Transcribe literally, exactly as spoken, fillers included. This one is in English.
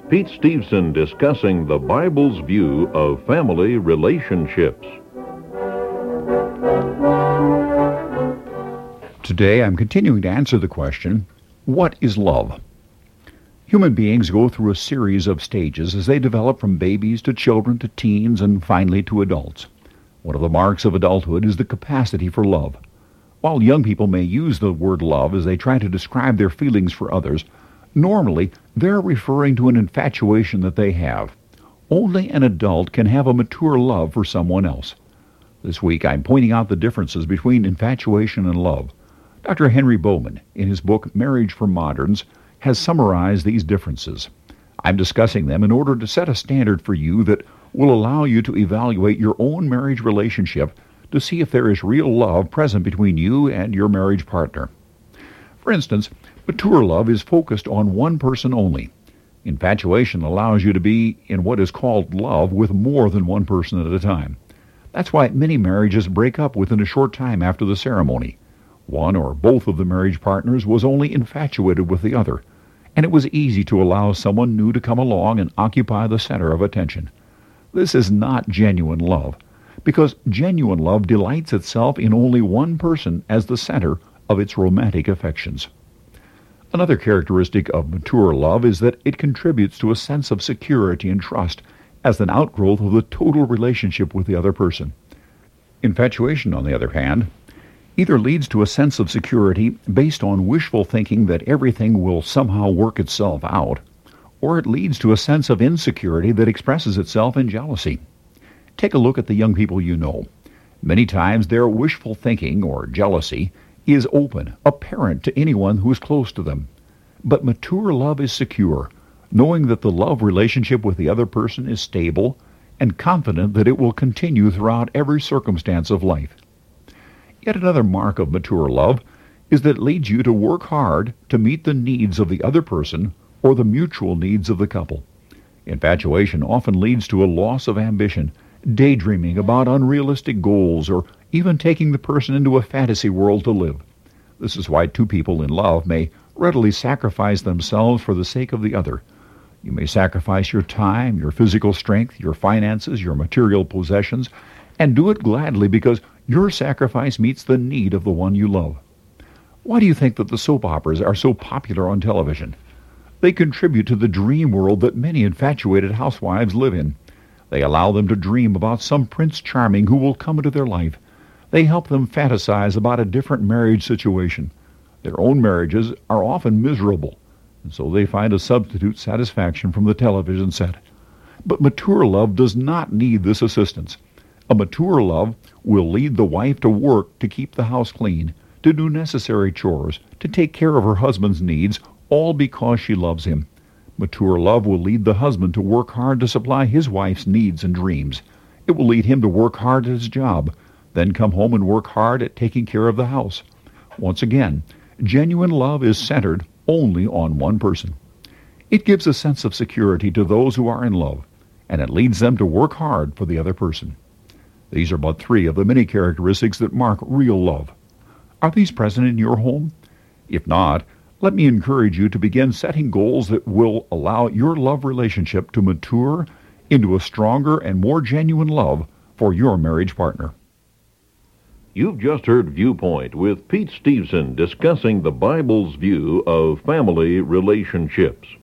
Pete Steveson discussing the Bible's view of family relationships. Today I'm continuing to answer the question, what is love? Human beings go through a series of stages as they develop from babies to children to teens and finally to adults. One of the marks of adulthood is the capacity for love. While young people may use the word love as they try to describe their feelings for others, normally they're referring to an infatuation that they have. Only an adult can have a mature love for someone else. This week I'm pointing out the differences between infatuation and love. Doctor Henry Bowman, in his book Marriage for Moderns, has summarized these differences. I'm discussing them in order to set a standard for you that will allow you to evaluate your own marriage relationship to see if there is real love present between you and your marriage partner. For instance, mature love is focused on one person only. Infatuation allows you to be in what is called love with more than one person at a time. That's why many marriages break up within a short time after the ceremony. One or both of the marriage partners was only infatuated with the other, and it was easy to allow someone new to come along and occupy the center of attention. This is not genuine love, because genuine love delights itself in only one person as the center of its romantic affections. Another characteristic of mature love is that it contributes to a sense of security and trust as an outgrowth of the total relationship with the other person. Infatuation, on the other hand, either leads to a sense of security based on wishful thinking that everything will somehow work itself out, or it leads to a sense of insecurity that expresses itself in jealousy. Take a look at the young people you know. Many times their wishful thinking or jealousy is open, apparent to anyone who is close to them. But mature love is secure, knowing that the love relationship with the other person is stable and confident that it will continue throughout every circumstance of life. Yet another mark of mature love is that it leads you to work hard to meet the needs of the other person or the mutual needs of the couple. Infatuation often leads to a loss of ambition, daydreaming about unrealistic goals, or even taking the person into a fantasy world to live. This is why two people in love may readily sacrifice themselves for the sake of the other. You may sacrifice your time, your physical strength, your finances, your material possessions, and do it gladly because your sacrifice meets the need of the one you love. Why do you think that the soap operas are so popular on television? They contribute to the dream world that many infatuated housewives live in. They allow them to dream about some Prince Charming who will come into their life. They help them fantasize about a different marriage situation. Their own marriages are often miserable, and so they find a substitute satisfaction from the television set. But mature love does not need this assistance. A mature love will lead the wife to work to keep the house clean, to do necessary chores, to take care of her husband's needs, all because she loves him. Mature love will lead the husband to work hard to supply his wife's needs and dreams. It will lead him to work hard at his job, then come home and work hard at taking care of the house. Once again, genuine love is centered only on one person. It gives a sense of security to those who are in love, and it leads them to work hard for the other person. These are but three of the many characteristics that mark real love. Are these present in your home? If not, let me encourage you to begin setting goals that will allow your love relationship to mature into a stronger and more genuine love for your marriage partner. You've just heard Viewpoint with Pete Steveson discussing the Bible's view of family relationships.